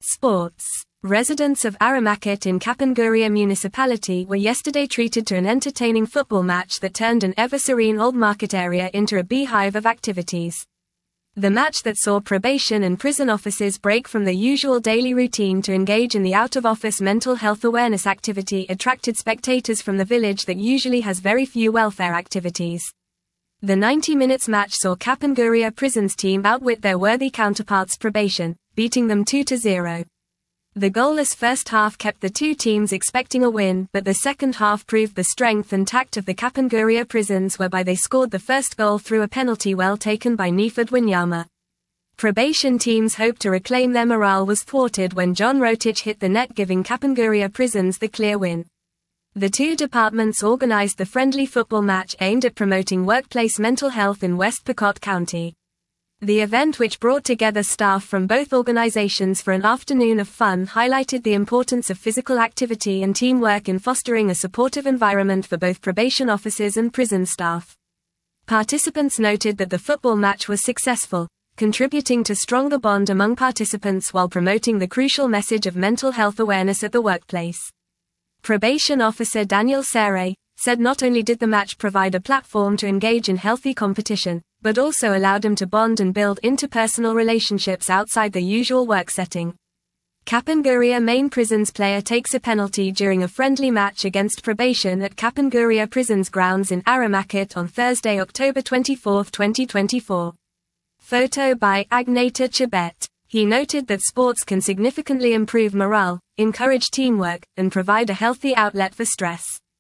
Sports. Residents of Aramakit in Kapanguria municipality were yesterday treated to an entertaining football match that turned an ever-serene old market area into a beehive of activities. The match that saw probation and prison officers break from the usual daily routine to engage in the out-of-office mental health awareness activity attracted spectators from the village that usually has very few welfare activities. The 90 minutes match saw Kapanguria Prisons team outwit their worthy counterparts Probation, beating them 2-0. The goalless first half kept the two teams expecting a win, but the second half proved the strength and tact of the Kapanguria Prisons, whereby they scored the first goal through a penalty well taken by Nifad Wanyama. Probation team's hope to reclaim their morale was thwarted when John Rotich hit the net, giving Kapanguria Prisons the clear win. The two departments organized the friendly football match aimed at promoting workplace mental health in West Pokot County. The event, which brought together staff from both organizations for an afternoon of fun, highlighted the importance of physical activity and teamwork in fostering a supportive environment for both probation officers and prison staff. Participants noted that the football match was successful, contributing to stronger bond among participants while promoting the crucial message of mental health awareness at the workplace. Probation officer Daniel Sere said not only did the match provide a platform to engage in healthy competition, but also allowed him to bond and build interpersonal relationships outside the usual work setting. Kapanguria Main Prisons player takes a penalty during a friendly match against Probation at Kapanguria Prisons grounds in Aramakit on Thursday, October 24, 2024. Photo by Agneta Chibet. He noted that sports can significantly improve morale, encourage teamwork, and provide a healthy outlet for stress.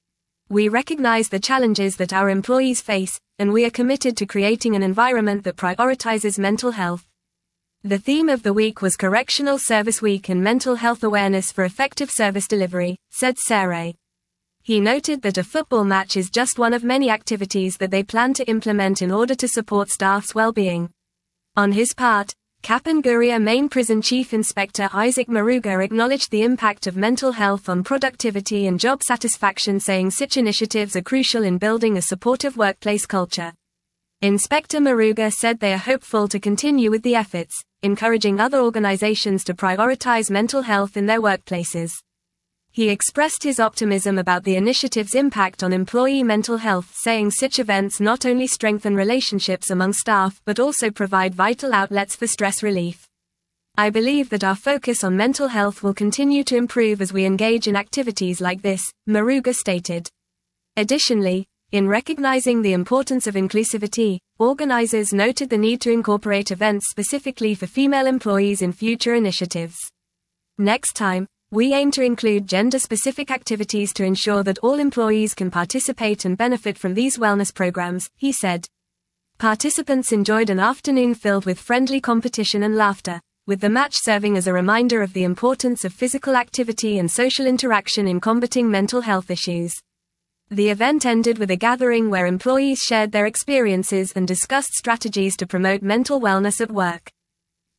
We recognize the challenges that our employees face, and we are committed to creating an environment that prioritizes mental health. The theme of the week was Correctional Service Week and Mental Health Awareness for Effective Service Delivery, said Sere. He noted that a football match is just one of many activities that they plan to implement in order to support staff's well-being. On his part, Kapanguria Main Prison Chief Inspector Isaac Maruga acknowledged the impact of mental health on productivity and job satisfaction, saying such initiatives are crucial in building a supportive workplace culture. Inspector Maruga said they are hopeful to continue with the efforts, encouraging other organizations to prioritize mental health in their workplaces. He expressed his optimism about the initiative's impact on employee mental health, saying such events not only strengthen relationships among staff but also provide vital outlets for stress relief. I believe that our focus on mental health will continue to improve as we engage in activities like this, Maruga stated. Additionally, in recognizing the importance of inclusivity, organizers noted the need to incorporate events specifically for female employees in future initiatives. Next time, we aim to include gender-specific activities to ensure that all employees can participate and benefit from these wellness programs, he said. Participants enjoyed an afternoon filled with friendly competition and laughter, with the match serving as a reminder of the importance of physical activity and social interaction in combating mental health issues. The event ended with a gathering where employees shared their experiences and discussed strategies to promote mental wellness at work.